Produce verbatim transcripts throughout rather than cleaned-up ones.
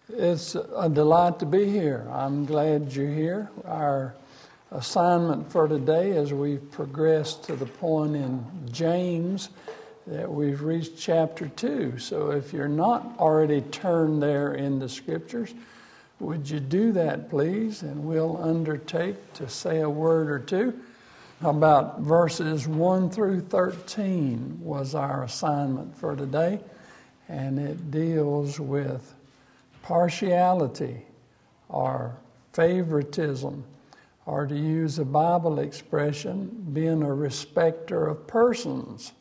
It's a delight to be here. I'm glad you're here. Our assignment for today, as we progress to the point in James that we've reached chapter two. So if you're not already turned there in the scriptures, would you do that, please? And we'll undertake to say a word or two about verses one through thirteen was our assignment for today. And it deals with partiality or favoritism, or to use a Bible expression, being a respecter of persons.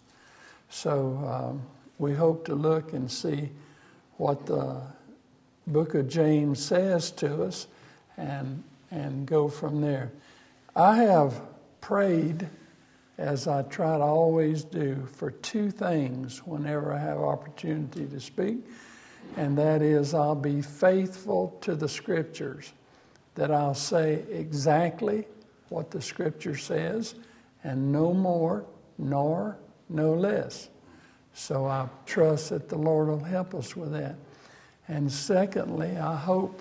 So um, we hope to look and see what the book of James says to us and, and go from there. I have prayed, as I try to always do, for two things whenever I have opportunity to speak. And that is, I'll be faithful to the Scriptures, that I'll say exactly what the Scripture says, and no more, nor no less. So I trust that the Lord will help us with that. And secondly, I hope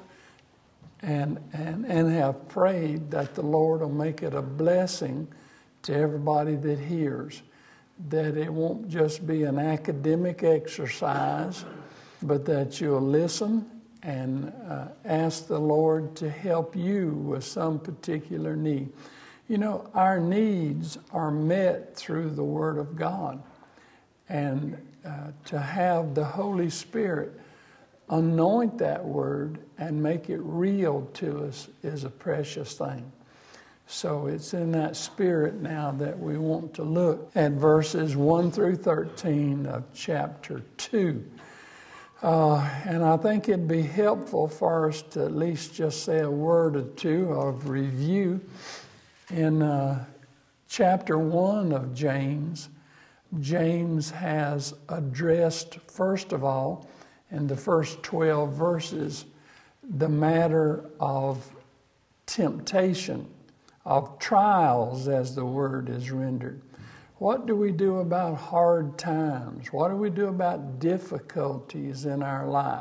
and, and, and have prayed that the Lord will make it a blessing to everybody that hears, that it won't just be an academic exercise, but that you'll listen and uh, ask the Lord to help you with some particular need. You know, our needs are met through the Word of God. And uh, to have the Holy Spirit anoint that Word and make it real to us is a precious thing. So it's in that spirit now that we want to look at verses one through thirteen of chapter two. Uh, and I think it'd be helpful for us to at least just say a word or two of review. In uh, chapter one of James, James has addressed, first of all, in the first twelve verses, the matter of temptation, of trials, as the word is rendered. What do we do about hard times? What do we do about difficulties in our life?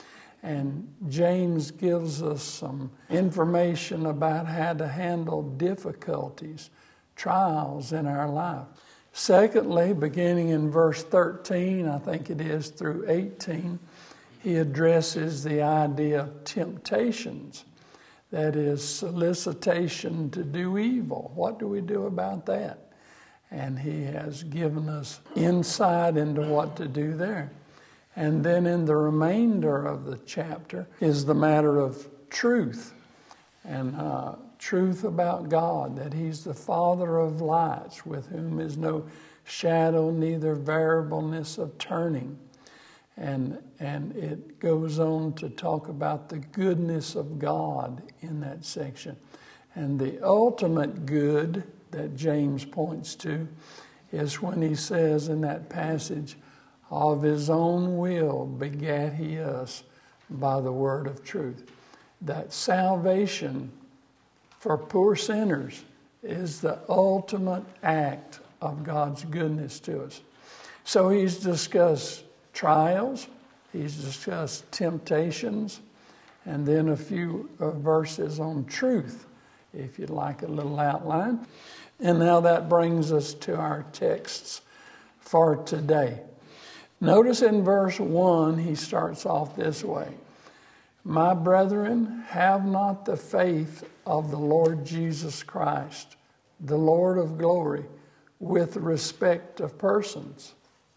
And James gives us some information about how to handle difficulties, trials in our life. Secondly, beginning in verse thirteen, I think it is, through eighteen, he addresses the idea of temptations. That is, solicitation to do evil. What do we do about that? And he has given us insight into what to do there. And then in the remainder of the chapter is the matter of truth. And uh, truth about God, that he's the Father of lights, with whom is no shadow, neither variableness of turning. And, and it goes on to talk about the goodness of God in that section. And the ultimate good that James points to is when he says in that passage, of his own will begat he us by the word of truth. That salvation for poor sinners is the ultimate act of God's goodness to us. So he's discussed trials, he's discussed temptations, and then a few uh, verses on truth, if you'd like a little outline. And now that brings us to our texts for today. Notice in verse one, he starts off this way. My brethren, have not the faith of the Lord Jesus Christ, the Lord of glory, with respect of persons.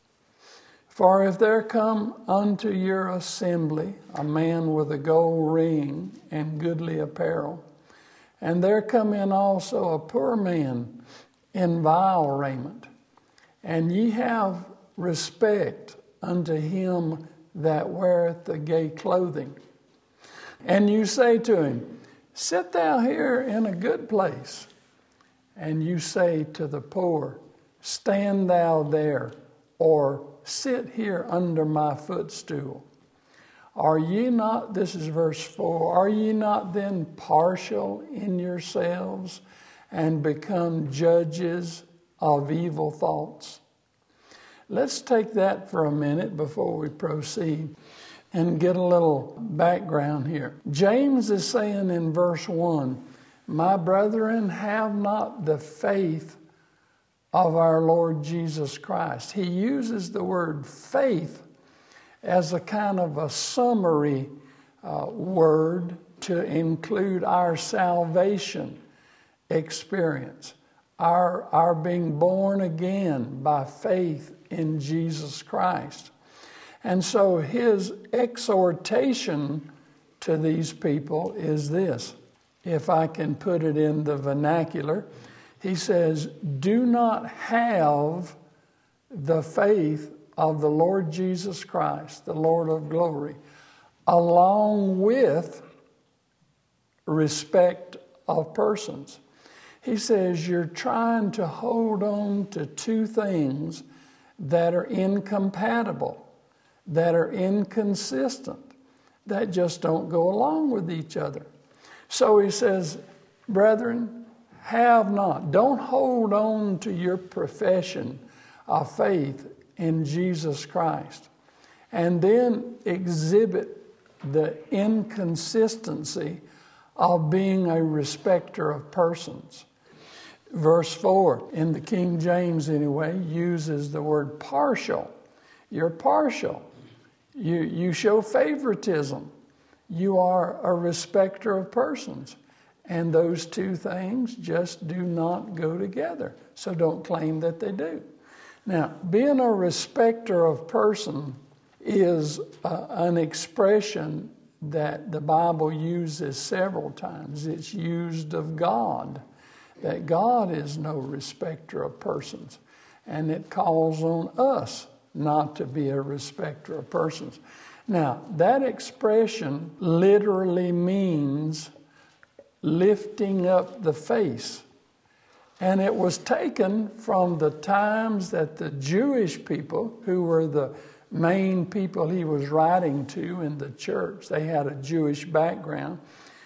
For if there come unto your assembly a man with a gold ring and goodly apparel, and there come in also a poor man in vile raiment, and ye have respect unto him that weareth the gay clothing. And you say to him, sit thou here in a good place. And you say to the poor, stand thou there, or sit here under my footstool. Are ye not, this is verse four, are ye not then partial in yourselves and become judges of evil thoughts? Let's take that for a minute before we proceed. and get a little background here. James is saying in verse one, "My brethren, have not the faith of our Lord Jesus Christ." He uses the word faith as a kind of a summary uh, word to include our salvation experience, our, our being born again by faith in Jesus Christ. And so his exhortation to these people is this, if I can put it in the vernacular. He says, do not have the faith of the Lord Jesus Christ, the Lord of glory, along with respect of persons. He says you're trying to hold on to two things that are incompatible, that are inconsistent, that just don't go along with each other. So he says, brethren, have not, don't hold on to your profession of faith in Jesus Christ, and then exhibit the inconsistency of being a respecter of persons. Verse four, in the King James anyway, uses the word partial. You're partial. You, you show favoritism. You are a respecter of persons. And those two things just do not go together. So don't claim that they do. Now, being a respecter of person is uh, an expression that the Bible uses several times. It's used of God, that God is no respecter of persons. And it calls on us not to be a respecter of persons. Now, that expression literally means lifting up the face. And it was taken from the times that the Jewish people, who were the main people he was writing to in the church, they had a Jewish background.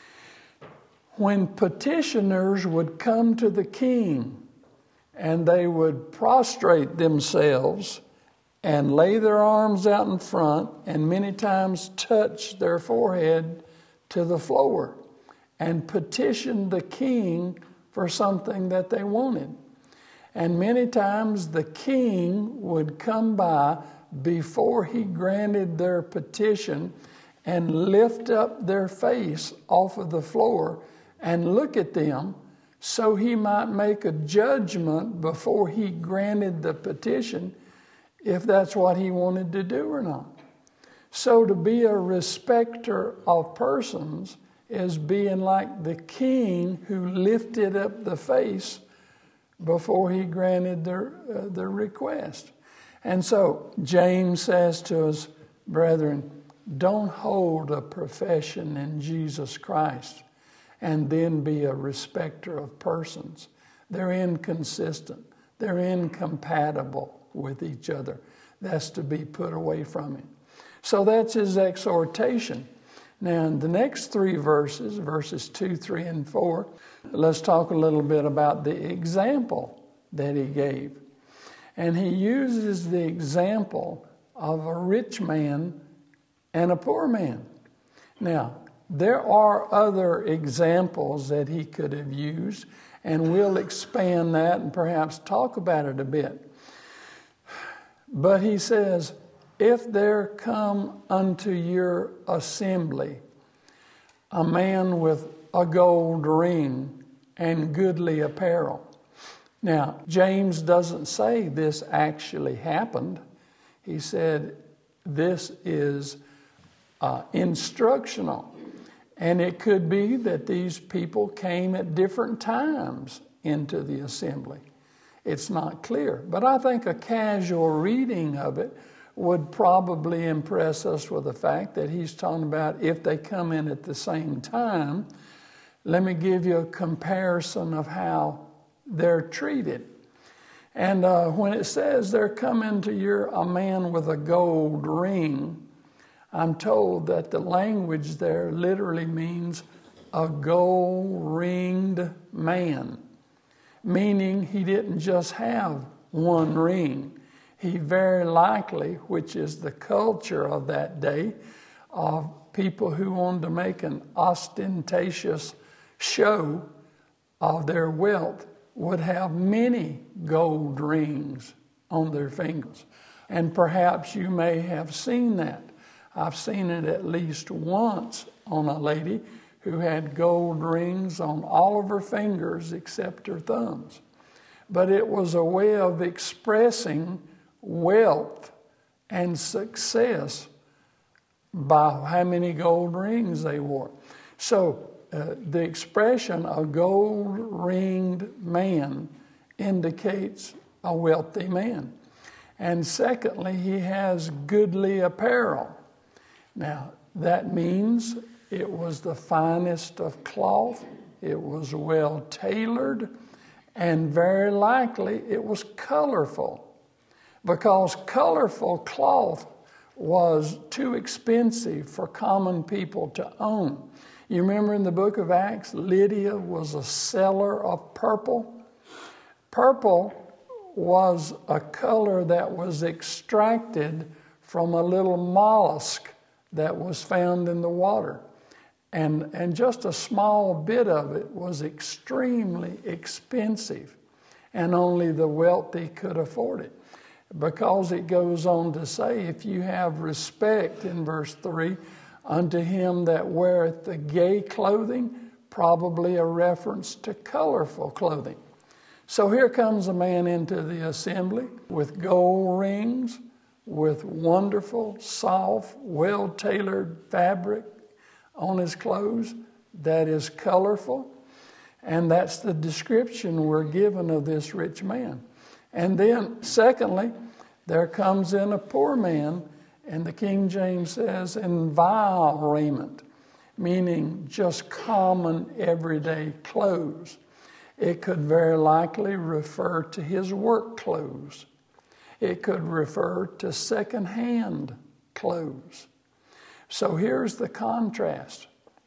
When petitioners would come to the king and they would prostrate themselves and lay their arms out in front and many times touch their forehead to the floor and petition the king for something that they wanted. And many times the king would come by before he granted their petition and lift up their face off of the floor and look at them so he might make a judgment before he granted the petition if that's what he wanted to do or not. So to be a respecter of persons is being like the king who lifted up the face before he granted their, uh, their request. And so James says to us, brethren, don't hold a profession in Jesus Christ and then be a respecter of persons. They're inconsistent. They're incompatible with each other. That's to be put away from him. So that's his exhortation. Now, in the next three verses, verses two, three, and four, let's talk a little bit about the example that he gave. And he uses the example of a rich man and a poor man. Now, there are other examples that he could have used, and we'll expand that and perhaps talk about it a bit. But he says, if there come unto your assembly a man with a gold ring and goodly apparel. Now, James doesn't say this actually happened. He said this is uh, instructional. And it could be that these people came at different times into the assembly. It's not clear. But I think a casual reading of it would probably impress us with the fact that he's talking about if they come in at the same time. Let me give you a comparison of how they're treated. And uh, when it says they're coming to your a man with a gold ring, I'm told that the language there literally means a gold-ringed man, meaning he didn't just have one ring. He very likely, which is the culture of that day, of people who wanted to make an ostentatious show of their wealth would have many gold rings on their fingers. And perhaps you may have seen that. I've seen it at least once on a lady who had gold rings on all of her fingers except her thumbs. But it was a way of expressing wealth and success by how many gold rings they wore. So uh, the expression a gold-ringed man indicates a wealthy man. And secondly, he has goodly apparel. Now, that means it was the finest of cloth, it was well tailored, and very likely it was colorful, because colorful cloth was too expensive for common people to own. You remember in the book of Acts, Lydia was a seller of purple. Purple was a color that was extracted from a little mollusk that was found in the water. And, and just a small bit of it was extremely expensive, and only the wealthy could afford it. Because it goes on to say, if you have respect, in verse three, unto him that weareth the gay clothing, probably a reference to colorful clothing. So here comes a man into the assembly with gold rings, with wonderful, soft, well-tailored fabric on his clothes that is colorful. And that's the description we're given of this rich man. And then, secondly, there comes in a poor man, and the King James says, in vile raiment, meaning just common everyday clothes. It could very likely refer to his work clothes. It could refer to second-hand clothes. So here's the contrast.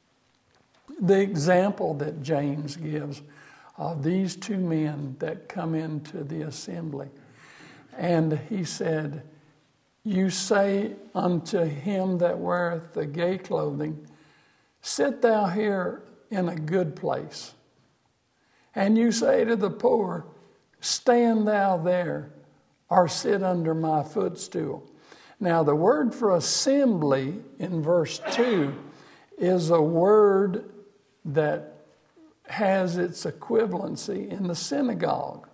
The example that James gives of these two men that come into the assembly. And he said, you say unto him that weareth the gay clothing, sit thou here in a good place. And you say to the poor, stand thou there, or sit under my footstool. Now the word for assembly in verse two is a word that has its equivalency in the synagogue.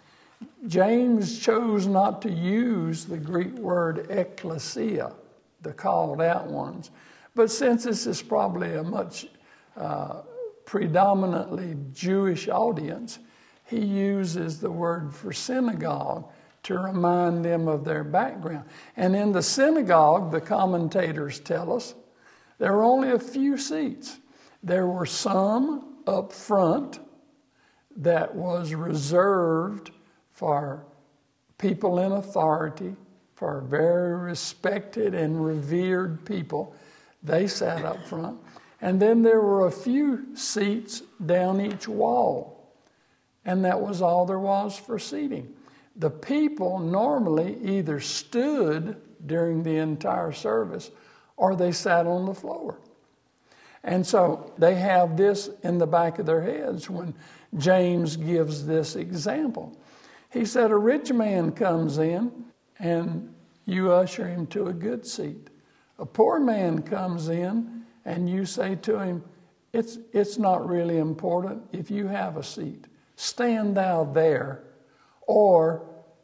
James chose not to use the Greek word ekklesia, the called out ones, but since this is probably a much uh, predominantly Jewish audience, he uses the word for synagogue to remind them of their background. And in the synagogue, the commentators tell us, there were only a few seats. There were some up front that was reserved for people in authority, for very respected and revered people. They sat up front. And then there were a few seats down each wall. And that was all there was for seating. The people normally either stood during the entire service or they sat on the floor. And so they have this in the back of their heads when James gives this example. He said, a rich man comes in and you usher him to a good seat. A poor man comes in and you say to him, it's, it's not really important if you have a seat. Stand thou there, or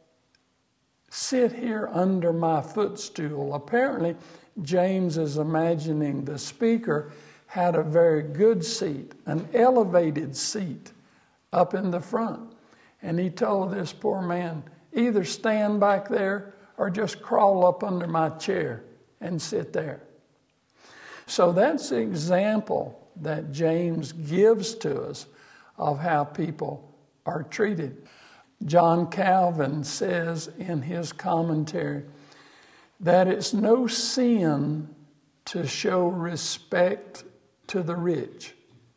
sit here under my footstool. Apparently, James is imagining the speaker had a very good seat, an elevated seat up in the front. And he told this poor man, either stand back there or just crawl up under my chair and sit there. So that's the example that James gives to us of how people are treated. John Calvin says in his commentary that it's no sin to show respect to the rich.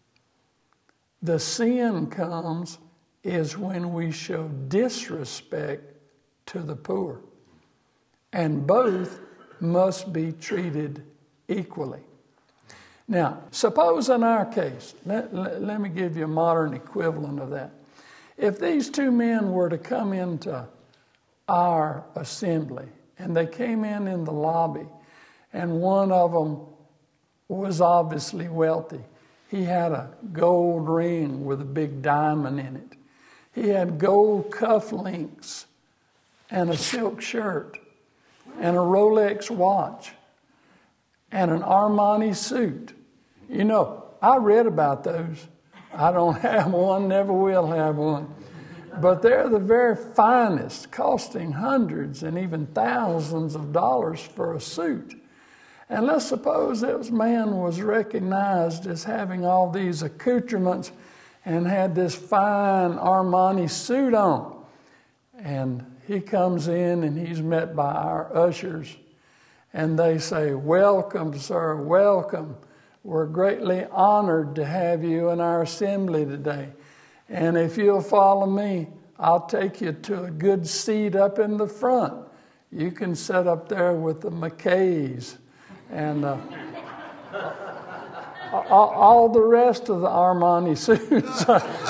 The sin comes is when we show disrespect to the poor. And both must be treated equally. Now, suppose in our case, let, let, let me give you a modern equivalent of that. If these two men were to come into our assembly, and they came in in the lobby, and one of them was obviously wealthy. He had a gold ring with a big diamond in it. He had gold cufflinks and a silk shirt and a Rolex watch and an Armani suit. You know, I read about those. I don't have one, never will have one. But they're the very finest, costing hundreds and even thousands of dollars for a suit. And let's suppose this man was recognized as having all these accoutrements and had this fine Armani suit on. And he comes in and he's met by our ushers. And they say, "Welcome, sir, welcome. We're greatly honored to have you in our assembly today. And if you'll follow me, I'll take you to a good seat up in the front. You can sit up there with the McKays and uh, all, all the rest of the Armani suits."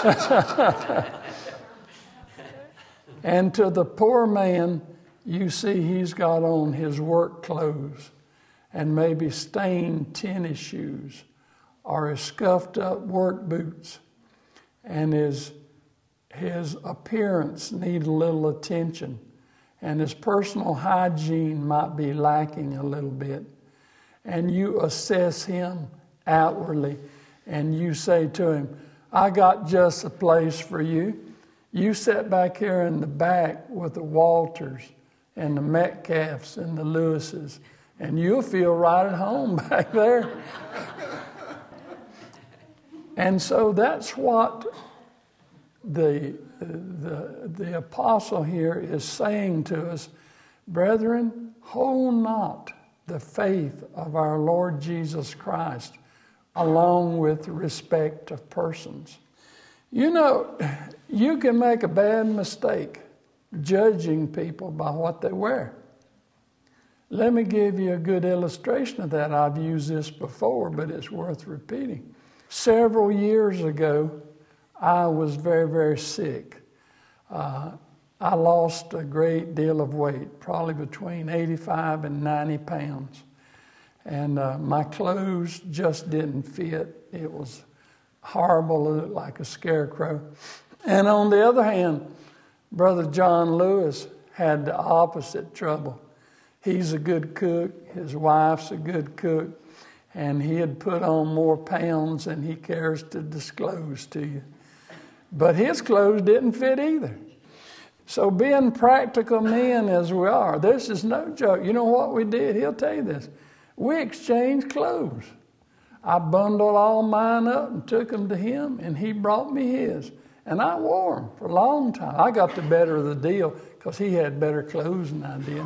And to the poor man, you see he's got on his work clothes and maybe stained tennis shoes or his scuffed up work boots, and his his appearance needs a little attention, and his personal hygiene might be lacking a little bit. And you assess him outwardly, and you say to him, "I got just a place for you. You sit back here in the back with the Walters and the Metcalfs and the Lewises, and you'll feel right at home back there." And so that's what the, the, the apostle here is saying to us. Brethren, hold not the faith of our Lord Jesus Christ along with respect of persons. You know, you can make a bad mistake judging people by what they wear. Let me give you a good illustration of that. I've used this before, but it's worth repeating. Several years ago, I was very, very sick. Uh, I lost a great deal of weight, probably between eighty-five and ninety pounds. And uh, my clothes just didn't fit. It was horrible, it looked like a scarecrow. And on the other hand, Brother John Lewis had the opposite trouble. He's a good cook, his wife's a good cook, and he had put on more pounds than he cares to disclose to you. But his clothes didn't fit either. So being practical men as we are, this is no joke. You know what we did? He'll tell you this. We exchanged clothes. I bundled all mine up and took them to him, and he brought me his. And I wore them for a long time. I got the better of the deal because he had better clothes than I did.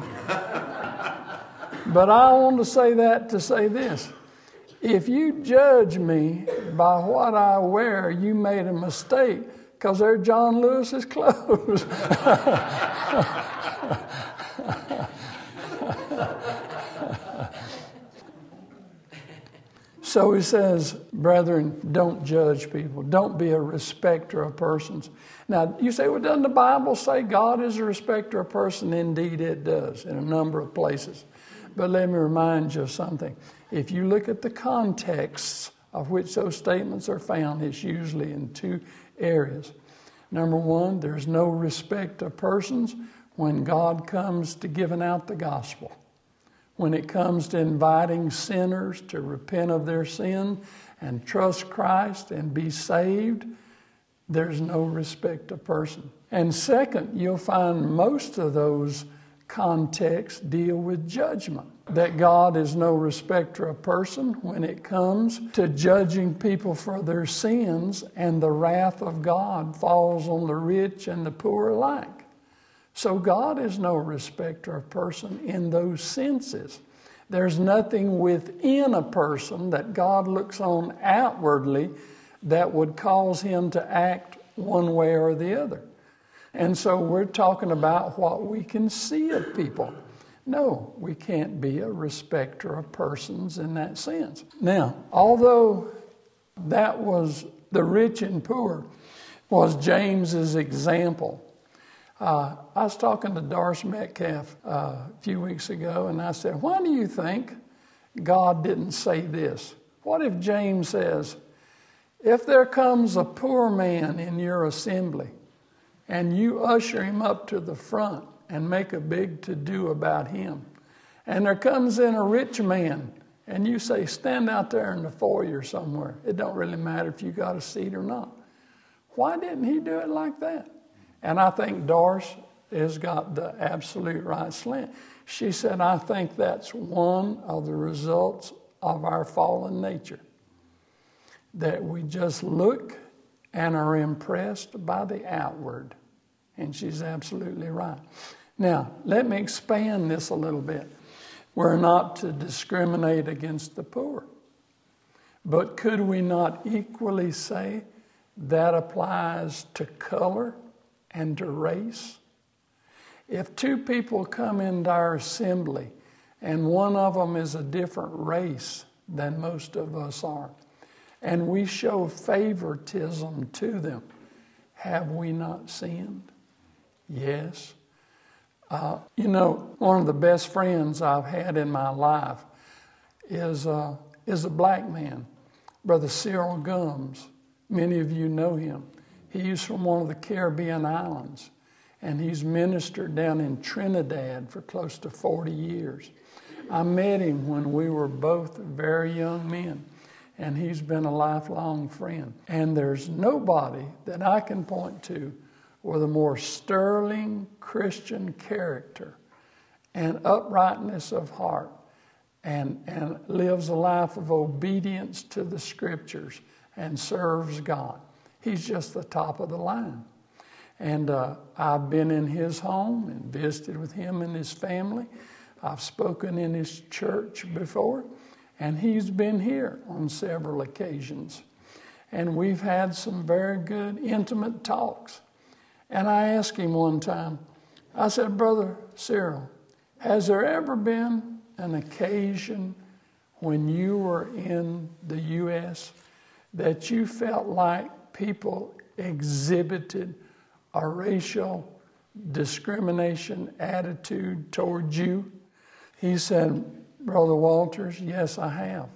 But I want to say that to say this. If you judge me by what I wear, you made a mistake because they're John Lewis's clothes. So he says, brethren, don't judge people. Don't be a respecter of persons. Now, you say, well, doesn't the Bible say God is a respecter of person? Indeed, it does in a number of places. But let me remind you of something. If you look at the contexts of which those statements are found, it's usually in two areas. Number one, there's no respect of persons when God comes to giving out the gospel. When it comes to inviting sinners to repent of their sin and trust Christ and be saved, there's no respect of person. And second, you'll find most of those contexts deal with judgment. That God is no respecter of person when it comes to judging people for their sins, and the wrath of God falls on the rich and the poor alike. So God is no respecter of person in those senses. There's nothing within a person that God looks on outwardly that would cause him to act one way or the other. And so we're talking about what we can see of people. No, we can't be a respecter of persons in that sense. Now, although that was the rich and poor, was James's example. Uh, I was talking to Doris Metcalf uh, a few weeks ago, and I said, why do you think God didn't say this? What if James says, if there comes a poor man in your assembly, and you usher him up to the front and make a big to-do about him, and there comes in a rich man, and you say, stand out there in the foyer somewhere. It don't really matter if you got a seat or not. Why didn't he do it like that? And I think Doris has got the absolute right slant. She said, I think that's one of the results of our fallen nature, that we just look and are impressed by the outward. And she's absolutely right. Now, let me expand this a little bit. We're not to discriminate against the poor. But could we not equally say that applies to color and to race? If two people come into our assembly and one of them is a different race than most of us are, and we show favoritism to them, have we not sinned? Yes. Uh, you know, one of the best friends I've had in my life is, uh, is a black man, Brother Cyril Gums. Many of you know him. He's from one of the Caribbean islands, and he's ministered down in Trinidad for close to forty years. I met him when we were both very young men, and he's been a lifelong friend. And there's nobody that I can point to with a more sterling Christian character and uprightness of heart and, and lives a life of obedience to the Scriptures and serves God. He's just the top of the line. And uh, I've been in his home and visited with him and his family. I've spoken in his church before, and he's been here on several occasions. And we've had some very good, intimate talks. And I asked him one time, I said, Brother Cyril, has there ever been an occasion when you were in the U S that you felt like people exhibited a racial discrimination attitude toward you? He said, Brother Walters, yes, I have.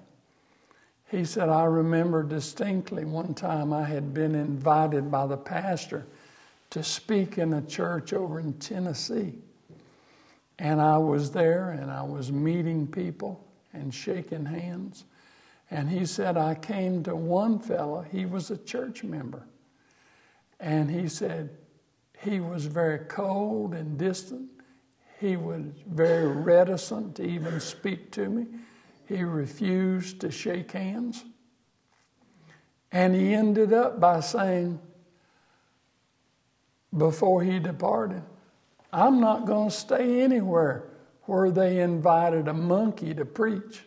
He said, I remember distinctly one time I had been invited by the pastor to speak in a church over in Tennessee. And I was there and I was meeting people and shaking hands. And he said, I came to one fellow, he was a church member. And he said, he was very cold and distant. He was very reticent to even speak to me. He refused to shake hands. And he ended up by saying, before he departed, I'm not going to stay anywhere where they invited a monkey to preach.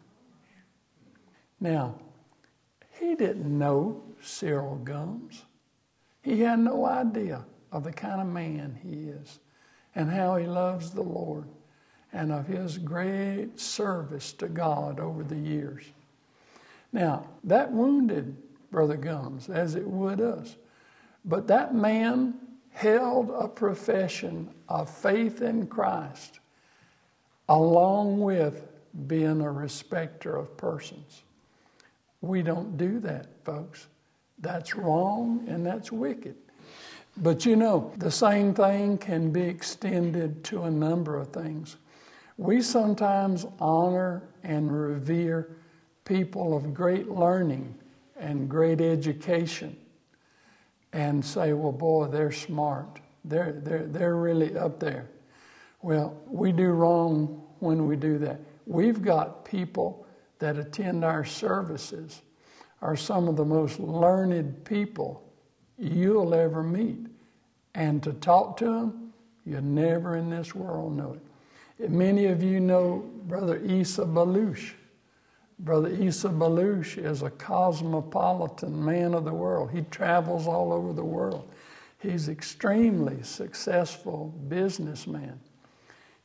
Now, he didn't know Cyril Gums. He had no idea of the kind of man he is and how he loves the Lord and of his great service to God over the years. Now, that wounded Brother Gums, as it would us. But that man held a profession of faith in Christ along with being a respecter of persons. We don't do that, folks. That's wrong and that's wicked. But you know, the same thing can be extended to a number of things. We sometimes honor and revere people of great learning and great education and say, well, boy, they're smart. They're, they're, they're really up there. Well, we do wrong when we do that. We've got people that attend our services are some of the most learned people you'll ever meet. And to talk to them, you never in this world know it. Many of you know Brother Issa Baluch. Brother Issa Baluch is a cosmopolitan man of the world. He travels all over the world. He's an extremely successful businessman.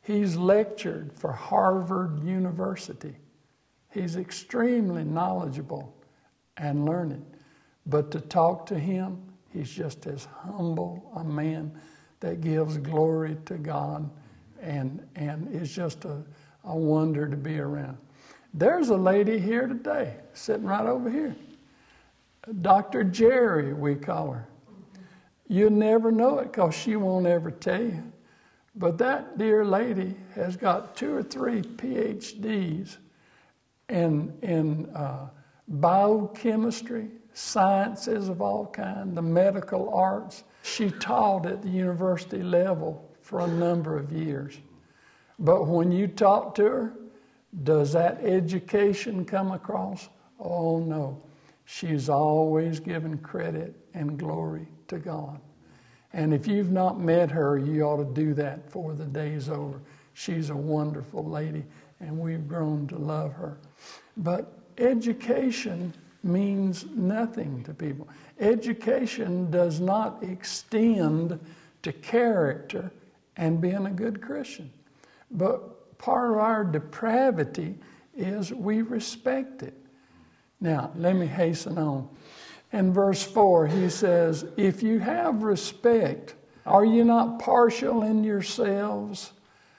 He's lectured for Harvard University. He's extremely knowledgeable and learned. But to talk to him, he's just as humble a man that gives glory to God and, and is just a, a wonder to be around. There's a lady here today, sitting right over here. Doctor Jerry, we call her. You'll never know it because she won't ever tell you. But that dear lady has got two or three P H Ds in, in uh, biochemistry, sciences of all kinds, the medical arts. She taught at the university level for a number of years. But when you talk to her, does that education come across? Oh, no. She's always given credit and glory to God. And if you've not met her, you ought to do that before the day's over. She's a wonderful lady, and we've grown to love her. But education means nothing to people. Education does not extend to character and being a good Christian. But part of our depravity is we respect it. Now, let me hasten on. In verse four, he says, if you have respect, are you not partial in yourselves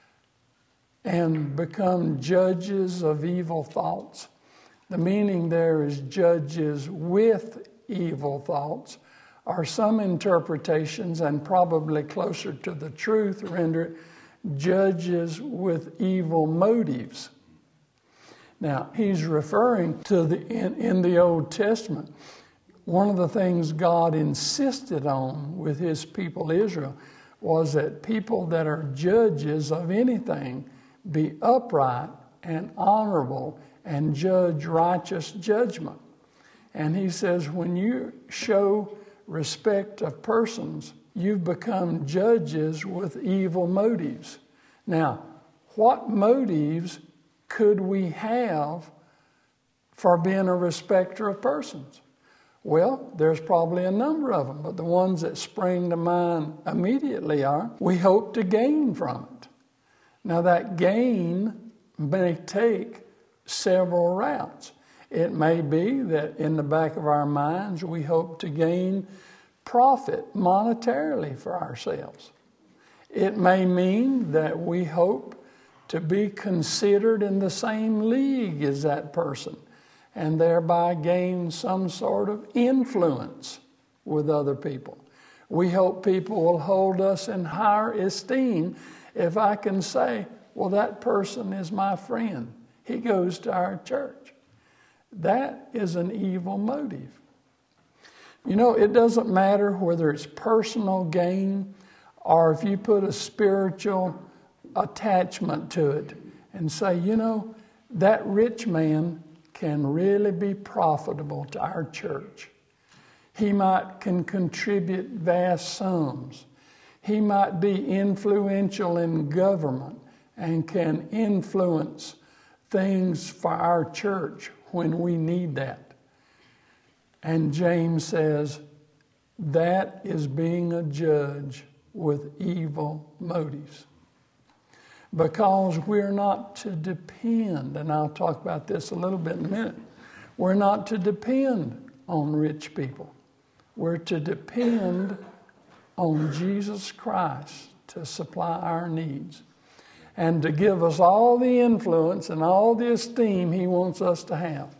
and become judges of evil thoughts? The meaning there is judges with evil thoughts, or some interpretations, and probably closer to the truth, render it judges with evil motives. Now, he's referring to the in, in the Old Testament. One of the things God insisted on with his people Israel was that people that are judges of anything be upright and honorable and judge righteous judgment. And he says when you show respect of persons, you've become judges with evil motives. Now, what motives could we have for being a respecter of persons? Well, there's probably a number of them, but the ones that spring to mind immediately are, we hope to gain from it. Now, that gain may take several routes. It may be that in the back of our minds, we hope to gain profit monetarily for ourselves. It may mean that we hope to be considered in the same league as that person, and thereby gain some sort of influence with other people. We hope people will hold us in higher esteem if I can say, well, that person is my friend. He goes to our church. That is an evil motive. You know, it doesn't matter whether it's personal gain or if you put a spiritual attachment to it and say, you know, that rich man can really be profitable to our church. He might can contribute vast sums. He might be influential in government and can influence things for our church when we need that. And James says that is being a judge with evil motives. Because we're not to depend, and I'll talk about this a little bit in a minute, we're not to depend on rich people. We're to depend on Jesus Christ to supply our needs and to give us all the influence and all the esteem he wants us to have.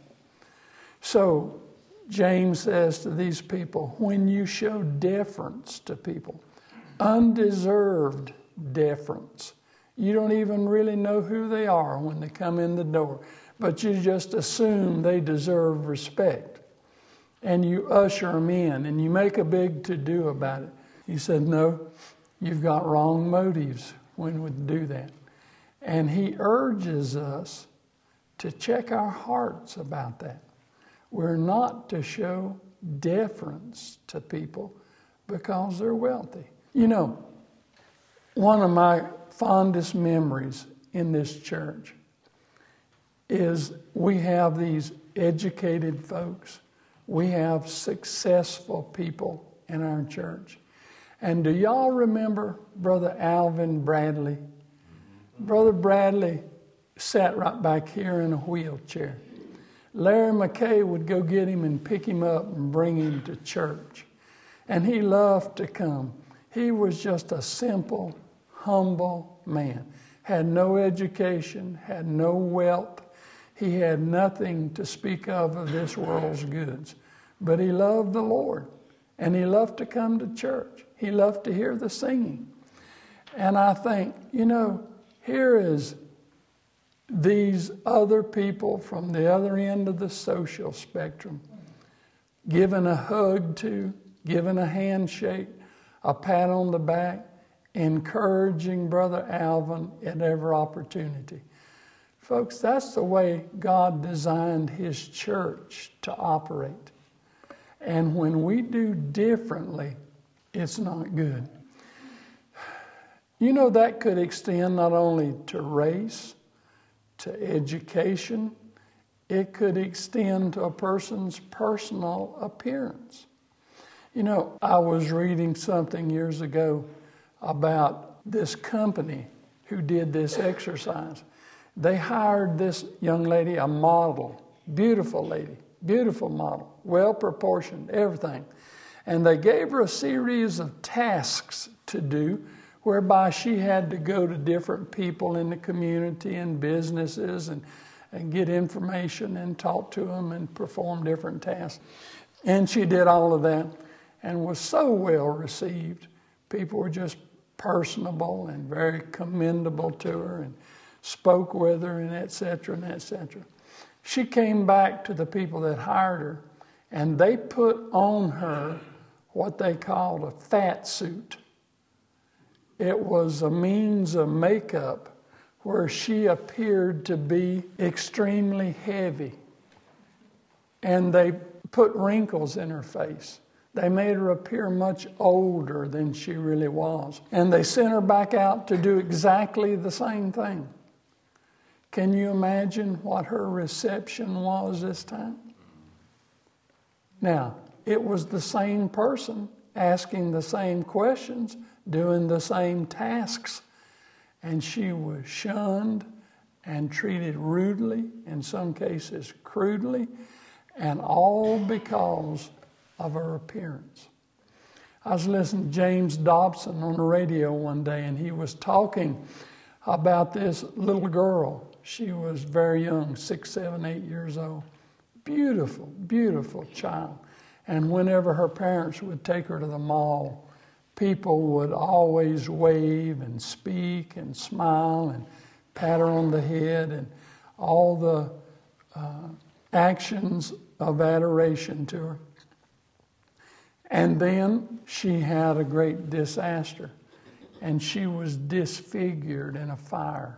So James says to these people, when you show deference to people, undeserved deference, you don't even really know who they are when they come in the door, but you just assume they deserve respect. And you usher them in and you make a big to-do about it. He said, no, you've got wrong motives when we do that. And he urges us to check our hearts about that. We're not to show deference to people because they're wealthy. You know, one of my fondest memories in this church is we have these educated folks. We have successful people in our church. And do y'all remember Brother Alvin Bradley? Brother Bradley sat right back here in a wheelchair. Larry McKay would go get him and pick him up and bring him to church. And he loved to come. He was just a simple, humble man. Had no education, had no wealth. He had nothing to speak of of this world's goods. But he loved the Lord. And he loved to come to church. He loved to hear the singing. And I think, you know, here is these other people from the other end of the social spectrum, given a hug to, given a handshake, a pat on the back, encouraging Brother Alvin at every opportunity. Folks, that's the way God designed His church to operate. And when we do differently, it's not good. You know, that could extend not only to race, to education, it could extend to a person's personal appearance. You know, I was reading something years ago about this company who did this exercise. They hired this young lady, a model, beautiful lady, beautiful model, well proportioned, everything. And they gave her a series of tasks to do whereby she had to go to different people in the community and businesses and, and get information and talk to them and perform different tasks. And she did all of that and was so well received. People were just personable and very commendable to her and spoke with her and et cetera and et cetera. She came back to the people that hired her and they put on her what they called a fat suit. It was a means of makeup where she appeared to be extremely heavy. And they put wrinkles in her face. They made her appear much older than she really was. And they sent her back out to do exactly the same thing. Can you imagine what her reception was this time? Now, it was the same person asking the same questions, doing the same tasks, and she was shunned and treated rudely, in some cases crudely, and all because of her appearance. I was listening to James Dobson on the radio one day, and he was talking about this little girl. She was very young, six, seven, eight years old. Beautiful, beautiful child. And whenever her parents would take her to the mall, people would always wave and speak and smile and pat her on the head and all the uh, actions of adoration to her. And then she had a great disaster, and she was disfigured in a fire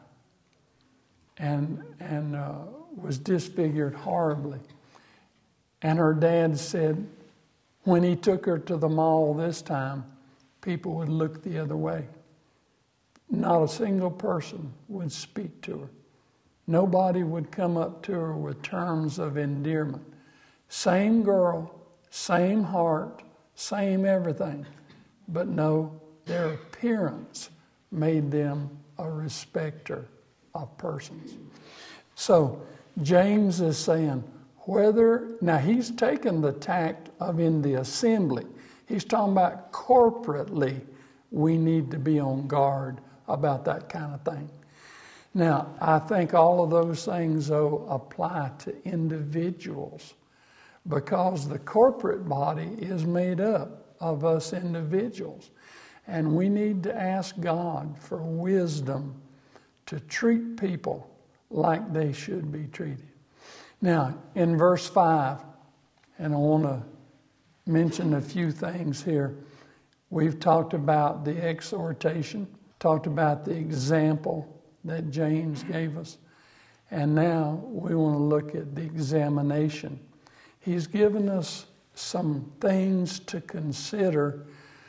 and, and uh, was disfigured horribly. And her dad said when he took her to the mall this time, people would look the other way. Not a single person would speak to her. Nobody would come up to her with terms of endearment. Same girl, same heart, same everything. But no, their appearance made them a respecter of persons. So James is saying, whether, now he's taken the tact of in the assembly. He's talking about corporately, we need to be on guard about that kind of thing. Now, I think all of those things, though, apply to individuals because the corporate body is made up of us individuals. And we need to ask God for wisdom to treat people like they should be treated. Now, in verse five, and I want to mention a few things here. We've talked about the exhortation, talked about the example that James gave us, and now we want to look at the examination. He's given us some things to consider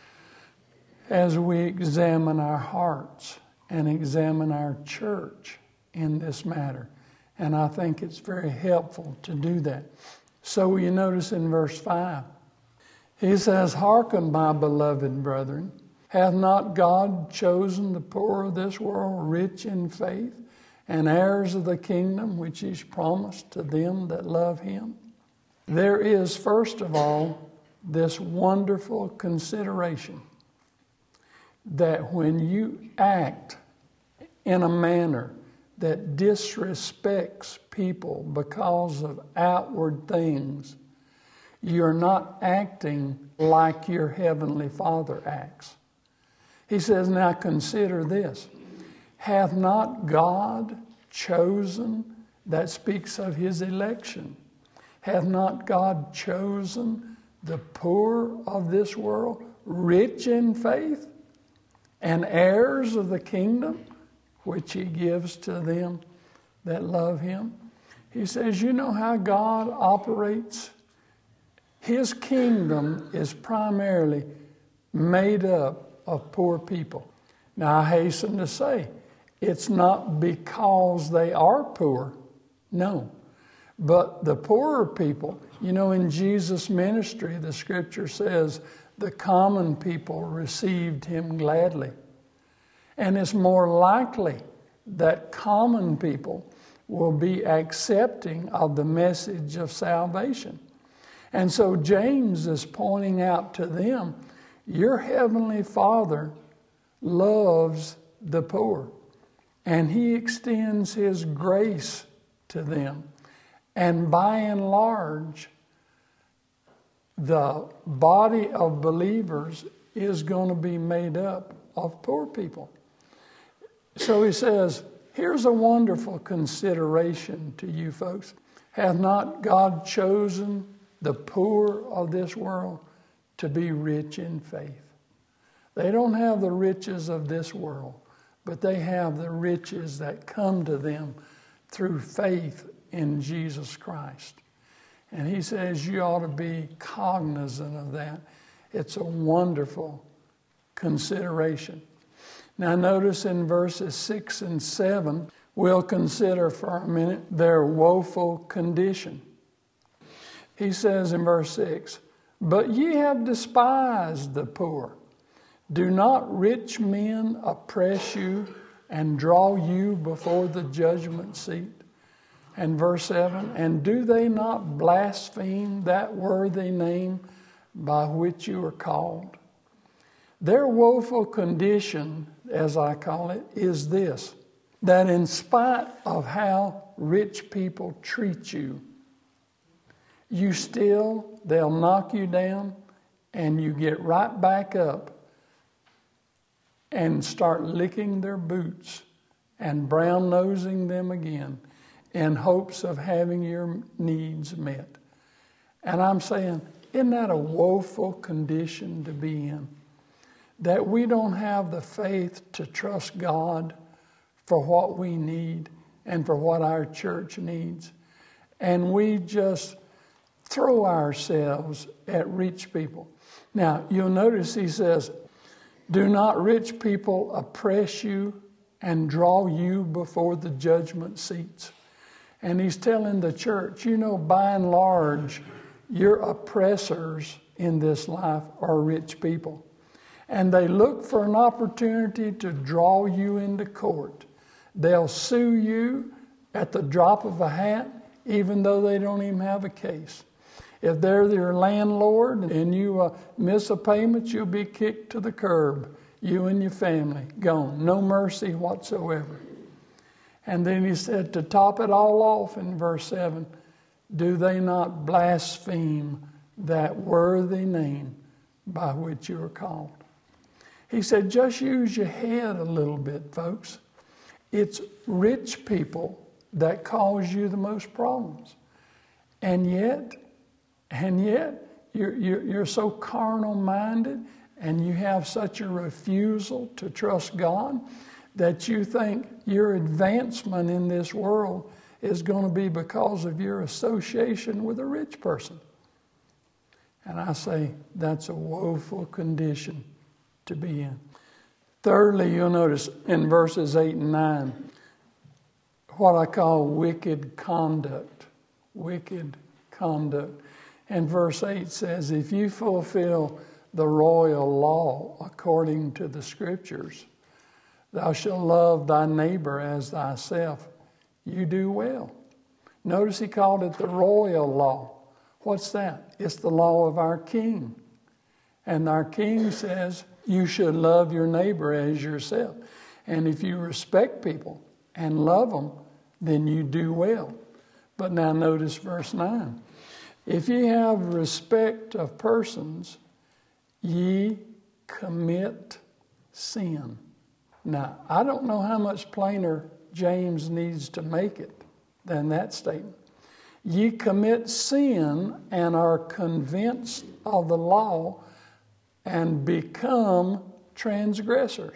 as we examine our hearts and examine our church in this matter. And I think it's very helpful to do that. So you notice in verse five, he says, "Hearken, my beloved brethren, Hath not God chosen the poor of this world rich in faith, and heirs of the kingdom which He's promised to them that love Him? There is, first of all, this wonderful consideration that when you act in a manner that disrespects people because of outward things, you're not acting like your Heavenly Father acts. He says, now consider this. Hath not God chosen, that speaks of His election, hath not God chosen the poor of this world, rich in faith, and heirs of the kingdom, which He gives to them that love Him? He says, you know how God operates? His kingdom is primarily made up of poor people. Now, I hasten to say, it's not because they are poor, no. But the poorer people, you know, in Jesus' ministry, the scripture says, the common people received Him gladly. And it's more likely that common people will be accepting of the message of salvation. And so James is pointing out to them, your Heavenly Father loves the poor, and He extends His grace to them. And by and large, the body of believers is going to be made up of poor people. So he says, here's a wonderful consideration to you folks. Hath not God chosen the poor of this world to be rich in faith? They don't have the riches of this world, but they have the riches that come to them through faith in Jesus Christ. And he says you ought to be cognizant of that. It's a wonderful consideration. Now notice in verses six and seven, we'll consider for a minute their woeful condition. He says in verse six, but ye have despised the poor. Do not rich men oppress you and draw you before the judgment seat? And verse seven, and do they not blaspheme that worthy name by which you are called? Their woeful condition, as I call it, is this, that in spite of how rich people treat you, you still, they'll knock you down and you get right back up and start licking their boots and brown-nosing them again in hopes of having your needs met. And I'm saying, isn't that a woeful condition to be in? That we don't have the faith to trust God for what we need and for what our church needs. And we just throw ourselves at rich people. Now, you'll notice he says, do not rich people oppress you and draw you before the judgment seats? And he's telling the church, you know, by and large, your oppressors in this life are rich people. And they look for an opportunity to draw you into court. They'll sue you at the drop of a hat, even though they don't even have a case. If they're your landlord and you uh, miss a payment, you'll be kicked to the curb, you and your family, gone. No mercy whatsoever. And then he said, to top it all off in verse seven, do they not blaspheme that worthy name by which you are called? He said, just use your head a little bit, folks. It's rich people that cause you the most problems. And yet, and yet, you're, you're, you're so carnal-minded and you have such a refusal to trust God that you think your advancement in this world is going to be because of your association with a rich person. And I say, that's a woeful condition to be in. Thirdly, you'll notice in verses eight and nine, what I call wicked conduct. Wicked conduct. And verse eight says, if you fulfill the royal law according to the Scriptures. Thou shalt love thy neighbor as thyself. You do well. Notice he called it the royal law. What's that? It's the law of our King. And our King says you should love your neighbor as yourself. And if you respect people and love them, then you do well. But now notice verse nine. If ye have respect of persons, ye commit sin. Now, I don't know how much plainer James needs to make it than that statement. Ye commit sin and are convinced of the law and become transgressors.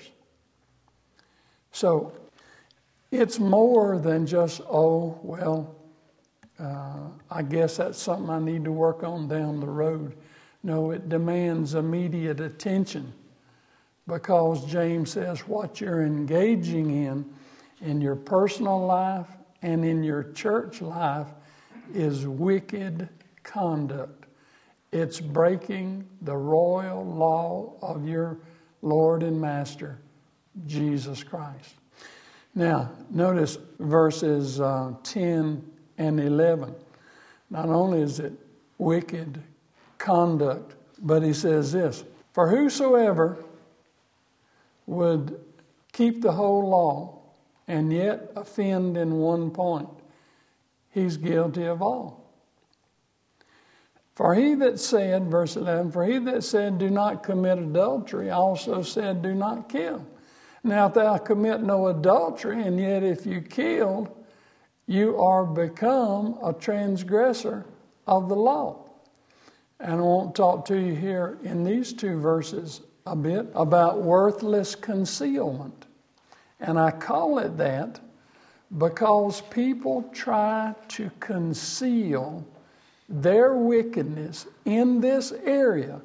So, it's more than just, oh, well, uh, I guess that's something I need to work on down the road. No, it demands immediate attention, because James says what you're engaging in, in your personal life and in your church life, is wicked conduct. It's breaking the royal law of your Lord and Master, Jesus Christ. Now, notice verses uh, ten and eleven. Not only is it wicked conduct, but he says this, for whosoever would keep the whole law and yet offend in one point, he's guilty of all. For he that said, verse eleven, for he that said, do not commit adultery, also said, do not kill. Now, if thou commit no adultery, and yet if you killed, you are become a transgressor of the law. And I want to talk to you here in these two verses a bit about worthless concealment. And I call it that because people try to conceal their wickedness in this area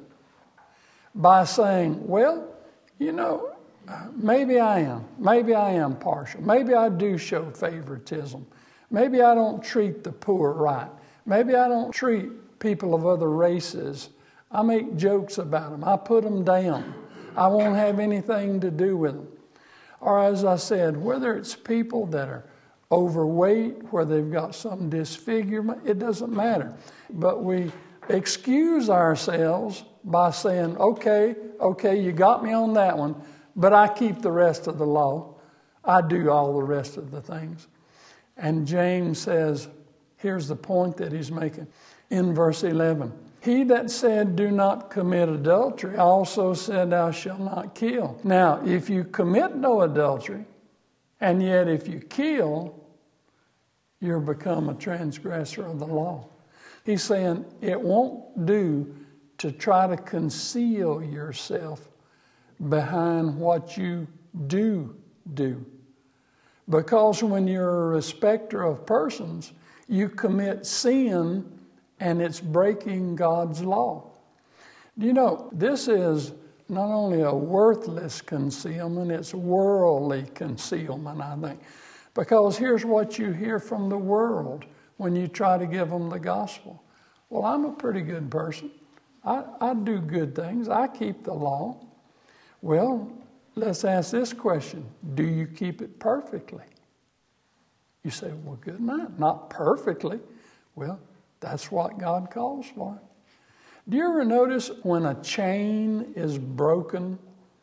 by saying, well, you know, maybe I am. Maybe I am partial. Maybe I do show favoritism. Maybe I don't treat the poor right. Maybe I don't treat people of other races. I make jokes about them. I put them down. I won't have anything to do with them. Or as I said, whether it's people that are overweight, where they've got some disfigurement, it doesn't matter. But we excuse ourselves by saying, okay, okay, you got me on that one, but I keep the rest of the law. I do all the rest of the things. And James says, here's the point that he's making in verse eleven. He that said, do not commit adultery, also said, thou shalt not kill. Now, if you commit no adultery, and yet if you kill, you're become a transgressor of the law. He's saying it won't do to try to conceal yourself behind what you do do. Because when you're a respecter of persons, you commit sin and it's breaking God's law. Do you know, this is not only a worthless concealment, it's worldly concealment, I think. Because here's what you hear from the world when you try to give them the gospel. Well, I'm a pretty good person. I, I do good things. I keep the law. Well, let's ask this question. Do you keep it perfectly? You say, well, good night. Not perfectly. Well, that's what God calls for. Do you ever notice when a chain is broken,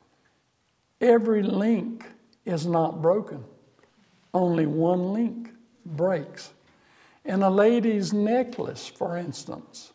every link is not broken. Only one link breaks. In a lady's necklace, for instance,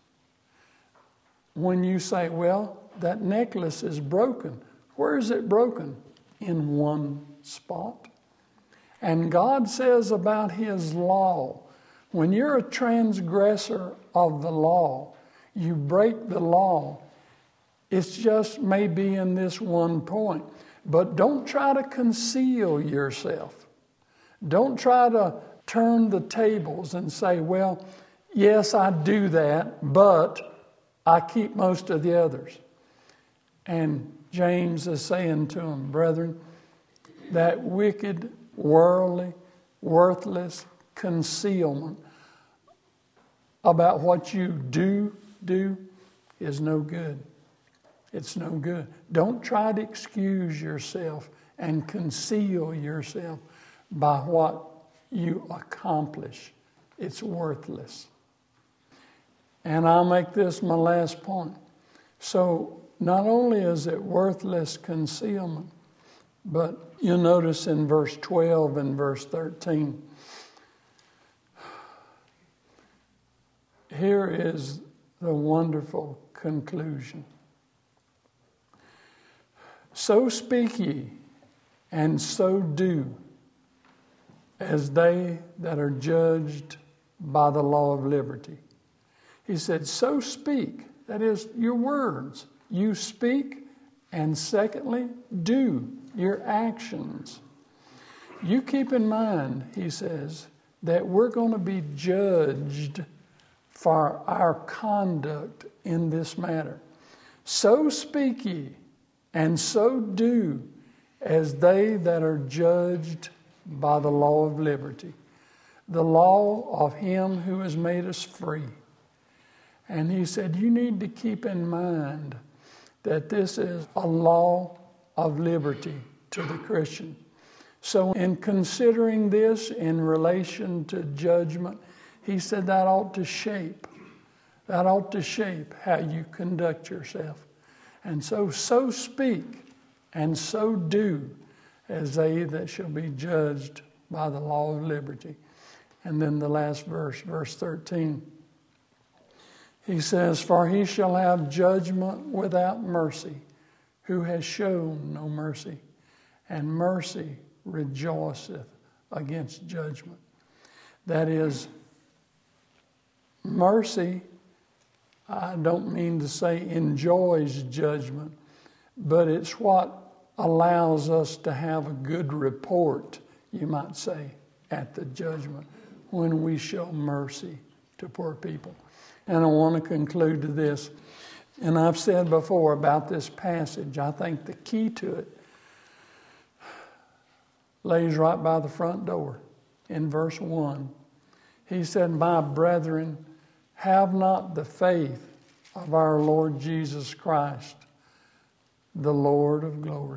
when you say, well, that necklace is broken, where is it broken? In one spot. And God says about His law, when you're a transgressor of the law, you break the law, it's just maybe in this one point. But don't try to conceal yourself. Don't try to turn the tables and say, well, yes, I do that, but I keep most of the others. And James is saying to them, brethren, that wicked, worldly, worthless concealment about what you do do is no good. It's no good. Don't try to excuse yourself and conceal yourself by what you accomplish. It's worthless. And I'll make this my last point. So not only is it worthless concealment, but you'll notice in verse twelve and verse thirteen, here is the wonderful conclusion. So speak ye, and so do, as they that are judged by the law of liberty. He said, so speak, that is, your words. You speak, and secondly, do, your actions. You keep in mind, he says, that we're going to be judged for our conduct in this matter. So speak ye, and so do, as they that are judged by the law of liberty, the law of him who has made us free. And he said, you need to keep in mind that this is a law of liberty to the Christian. So in considering this in relation to judgment, he said that ought to shape, that ought to shape how you conduct yourself. And so, so speak and so do, as they that shall be judged by the law of liberty. And then the last verse, verse thirteen, he says, for he shall have judgment without mercy, who has shown no mercy, and mercy rejoiceth against judgment. That is, mercy, I don't mean to say enjoys judgment, but it's what allows us to have a good report, you might say, at the judgment when we show mercy to poor people. And I want to conclude to this. And I've said before about this passage, I think the key to it lays right by the front door in verse one. He said, my brethren, have not the faith of our Lord Jesus Christ, the Lord of glory.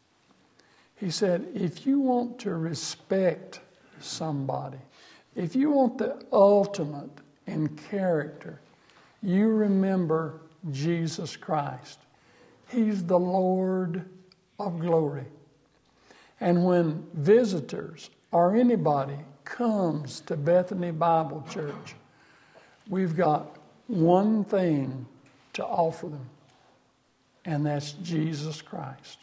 He said, if you want to respect somebody, if you want the ultimate in character, you remember Jesus Christ. He's the Lord of glory. And when visitors or anybody comes to Bethany Bible Church, we've got one thing to offer them, and that's Jesus Christ.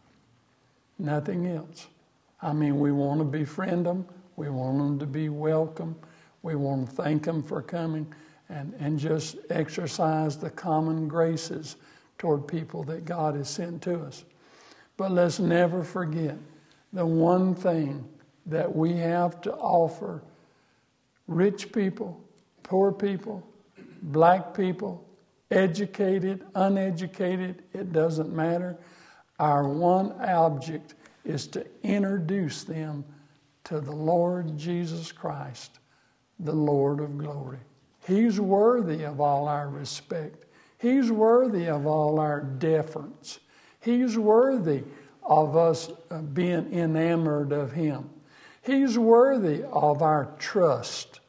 Nothing else. I mean, we want to befriend them. We want them to be welcome. We want to thank them for coming and, and just exercise the common graces toward people that God has sent to us. But let's never forget the one thing that we have to offer rich people, poor people, black people, educated, uneducated, it doesn't matter. Our one object is to introduce them to the Lord Jesus Christ, the Lord of glory. He's worthy of all our respect. He's worthy of all our deference. He's worthy of us being enamored of Him. He's worthy of our trust.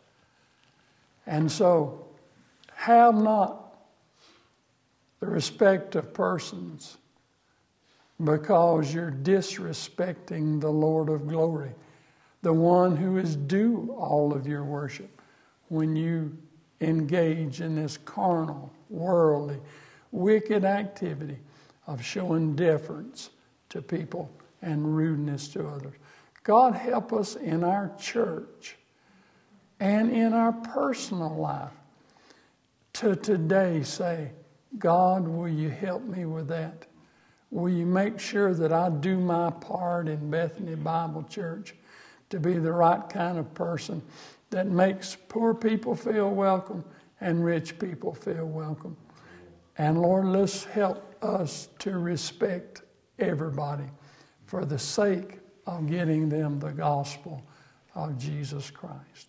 And so, have not the respect of persons because you're disrespecting the Lord of glory, the one who is due all of your worship, when you engage in this carnal, worldly, wicked activity of showing deference to people and rudeness to others. God help us in our church and in our personal life to today say, God, will you help me with that? Will you make sure that I do my part in Bethany Bible Church to be the right kind of person that makes poor people feel welcome and rich people feel welcome? And Lord, let's help us to respect everybody for the sake of getting them the gospel of Jesus Christ.